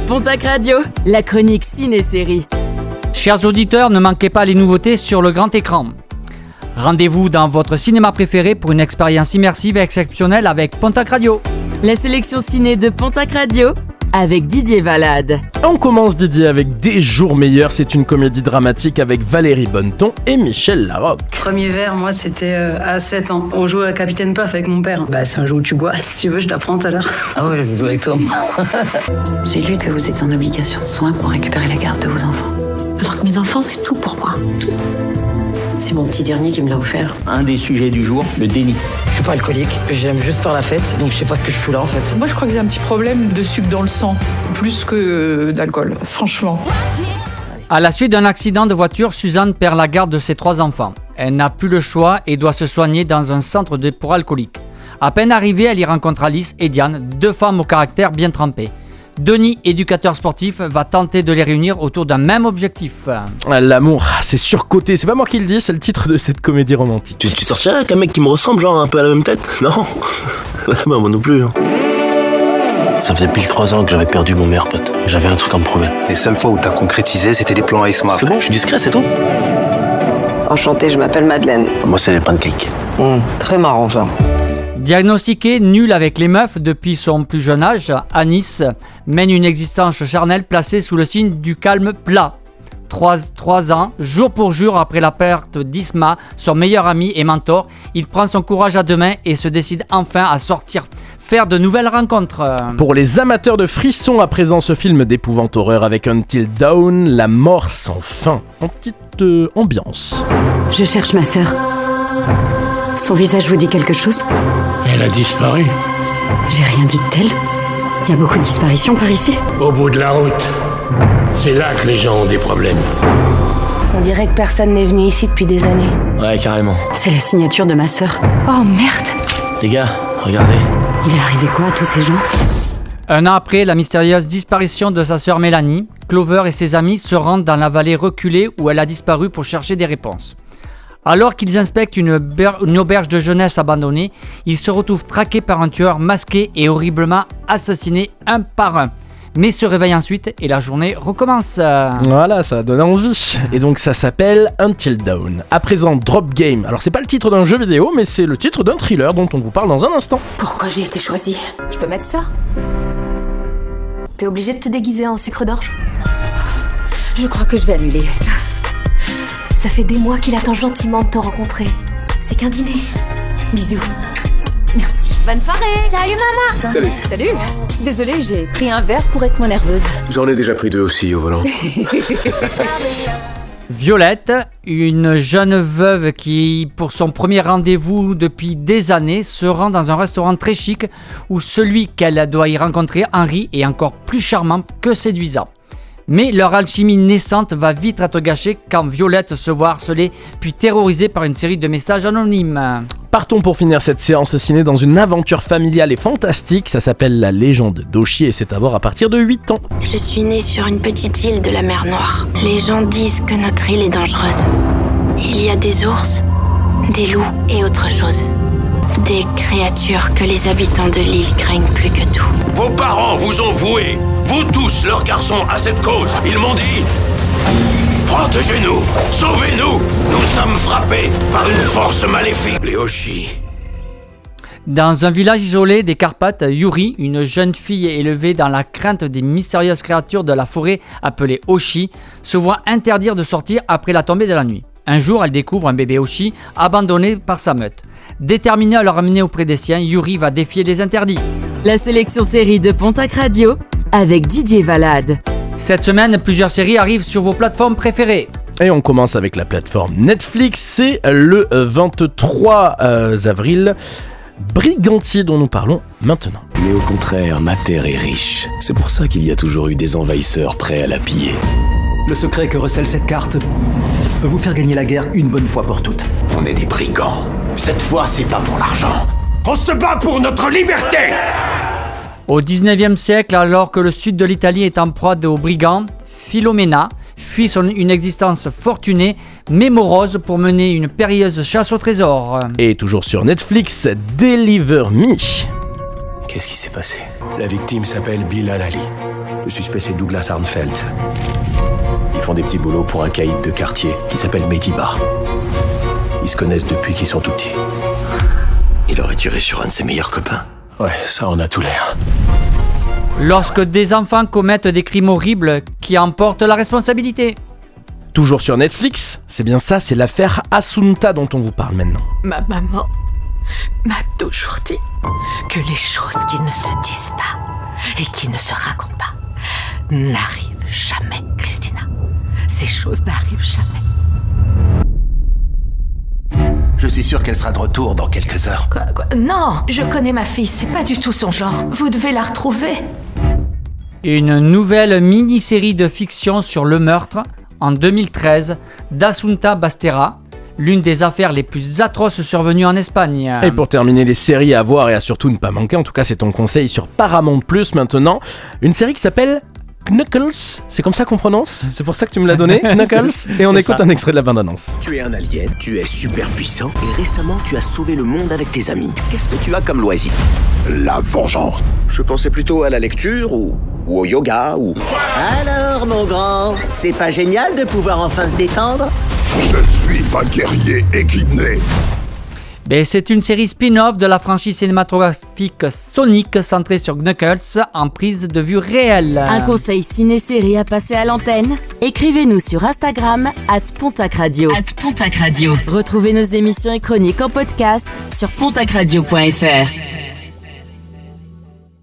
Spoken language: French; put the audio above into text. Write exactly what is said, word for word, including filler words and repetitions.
Pontac Radio, la chronique ciné-série. Chers auditeurs, ne manquez pas les nouveautés sur le grand écran. Rendez-vous dans votre cinéma préféré pour une expérience immersive et exceptionnelle avec Pontac Radio. La sélection ciné de Pontac Radio avec Didier Valade. On commence Didier avec Des jours meilleurs, c'est une comédie dramatique avec Valérie Bonneton et Michel Larocque. Premier verre, moi c'était euh, à sept ans. On jouait à Capitaine Puff avec mon père. Bah c'est un jeu où tu bois, si tu veux je t'apprends tout à l'heure. Ah ouais, je joue avec toi. J'ai lu que vous êtes en obligation de soins pour récupérer la garde de vos enfants. Alors que mes enfants, c'est tout pour moi. Tout. C'est mon petit dernier qui me l'a offert. Un des sujets du jour, le déni. Je suis pas alcoolique, j'aime juste faire la fête, donc je sais pas ce que je fous là en fait. Moi je crois que j'ai un petit problème de sucre dans le sang, c'est plus que euh, d'alcool, franchement. À la suite d'un accident de voiture, Suzanne perd la garde de ses trois enfants. Elle n'a plus le choix et doit se soigner dans un centre de pour alcooliques. À peine arrivée, elle y rencontre Alice et Diane, deux femmes au caractère bien trempé. Denis, éducateur sportif, va tenter de les réunir autour d'un même objectif. L'amour, c'est surcoté, c'est pas moi qui le dis, c'est le titre de cette comédie romantique. Tu, tu sortirais avec un mec qui me ressemble, genre un peu à la même tête? Non. Bah moi non plus. Hein. Ça faisait pile trois ans que j'avais perdu mon meilleur pote. J'avais un truc à me prouver. Les seules fois où t'as concrétisé, c'était des plans Ice Map. C'est bon, je suis discret, c'est tout. Enchantée, je m'appelle Madeleine. Moi, c'est les pancakes. Mmh, très marrant ça. Diagnostiquée nulle avec les meufs depuis son plus jeune âge, Anis mène une existence charnelle placée sous le signe du calme plat. Trois, trois ans, jour pour jour après la perte d'Isma, son meilleur ami et mentor, il prend son courage à deux mains et se décide enfin à sortir, faire de nouvelles rencontres. Pour les amateurs de frissons, à présent ce film d'épouvante horreur avec Until Dawn, la mort sans fin, en petite euh, ambiance. Je cherche ma sœur. Son visage vous dit quelque chose? Elle a disparu. J'ai rien dit de tel. Il y a beaucoup de disparitions par ici. Au bout de la route. C'est là que les gens ont des problèmes. On dirait que personne n'est venu ici depuis des années. Ouais, carrément. C'est la signature de ma sœur. Oh merde! Les gars, regardez. Il est arrivé quoi à tous ces gens? Un an après la mystérieuse disparition de sa sœur Mélanie, Clover et ses amis se rendent dans la vallée reculée où elle a disparu pour chercher des réponses. Alors qu'ils inspectent une, ber- une auberge de jeunesse abandonnée, ils se retrouvent traqués par un tueur masqué et horriblement assassinés un par un. Mais se réveillent ensuite et la journée recommence. Voilà, ça donne envie. Et donc ça s'appelle Until Dawn. À présent, Drop Game. Alors c'est pas le titre d'un jeu vidéo, mais c'est le titre d'un thriller dont on vous parle dans un instant. Pourquoi j'ai été choisie? Je peux mettre ça? T'es obligé de te déguiser en sucre d'orge? Je crois que je vais annuler. Ça fait des mois qu'il attend gentiment de te rencontrer. C'est qu'un dîner. Bisous. Merci. Bonne soirée. Salut maman. Salut. Salut. Désolée, j'ai pris un verre pour être moins nerveuse. J'en ai déjà pris deux aussi au volant. Violette, une jeune veuve qui, pour son premier rendez-vous depuis des années, se rend dans un restaurant très chic où celui qu'elle doit y rencontrer, Henri, est encore plus charmant que séduisant. Mais leur alchimie naissante va vite être gâchée quand Violette se voit harcelée puis terrorisée par une série de messages anonymes. Partons pour finir cette séance ciné dans une aventure familiale et fantastique. Ça s'appelle La Légende d'Oshi et c'est à voir à partir de huit ans. Je suis née sur une petite île de la mer Noire. Les gens disent que notre île est dangereuse. Il y a des ours, des loups et autre chose. Des créatures que les habitants de l'île craignent plus que tout. Vos parents vous ont voué, vous tous, leurs garçons, à cette cause. Ils m'ont dit... Protégez-nous, sauvez-nous, nous sommes frappés par une force maléfique. Les Oshi. Dans un village isolé des Carpates, Yuri, une jeune fille élevée dans la crainte des mystérieuses créatures de la forêt appelées Oshi, se voit interdire de sortir après la tombée de la nuit. Un jour, elle découvre un bébé Oshi abandonné par sa meute. Déterminée à le ramener auprès des siens, Yuri va défier les interdits. La sélection série de Pontac Radio avec Didier Valade. Cette semaine, plusieurs séries arrivent sur vos plateformes préférées. Et on commence avec la plateforme Netflix, c'est le vingt-trois avril. Brigantier dont nous parlons maintenant. Mais au contraire, ma terre est riche. C'est pour ça qu'il y a toujours eu des envahisseurs prêts à la piller. Le secret que recèle cette carte peut vous faire gagner la guerre une bonne fois pour toutes. On est des brigands. Cette fois, c'est pas pour l'argent. On se bat pour notre liberté. Au dix-neuvième siècle, alors que le sud de l'Italie est en proie aux brigands, Philomena fuit son, une existence fortunée mais morose pour mener une périlleuse chasse au trésor. Et toujours sur Netflix, Deliver Me. Qu'est-ce qui s'est passé? La victime s'appelle Bilal Ali. Le suspect, c'est Douglas Arnfeld. Ils font des petits boulots pour un caïd de quartier qui s'appelle Mediba. Ils se connaissent depuis qu'ils sont tout petits. Il aurait tiré sur un de ses meilleurs copains. Ouais, ça en a tout l'air. Lorsque des enfants commettent des crimes horribles, qui emportent la responsabilité? Toujours sur Netflix, c'est bien ça, c'est l'affaire Assunta dont on vous parle maintenant. Ma maman m'a toujours dit que les choses qui ne se disent pas et qui ne se racontent pas n'arrivent jamais, Christina. Ces choses n'arrivent jamais. Je suis sûr qu'elle sera de retour dans quelques heures. Quoi, quoi? Non, je connais ma fille, c'est pas du tout son genre. Vous devez la retrouver. Une nouvelle mini-série de fiction sur le meurtre, en deux mille treize, d'Assunta Bastera, l'une des affaires les plus atroces survenues en Espagne. Et pour terminer, les séries à voir et à surtout ne pas manquer, en tout cas c'est ton conseil sur Paramount Plus maintenant, une série qui s'appelle Knuckles, c'est comme ça qu'on prononce? C'est pour ça que tu me l'as donné, Knuckles? Et on écoute ça. Un extrait de la bande-annonce. Tu es un alien, tu es super puissant, et récemment tu as sauvé le monde avec tes amis. Qu'est-ce que tu as comme loisir? La vengeance. Je pensais plutôt à la lecture, ou, ou au yoga, ou... Alors, mon grand, c'est pas génial de pouvoir enfin se détendre? Je suis un guerrier équidné. Ben, c'est une série spin-off de la franchise cinématographique Sonic centrée sur Knuckles en prise de vue réelle. Un conseil ciné-série à passer à l'antenne? Écrivez-nous sur Instagram arobase pontac radio. arobase pontac radio. Retrouvez nos émissions et chroniques en podcast sur pontac radio point f r.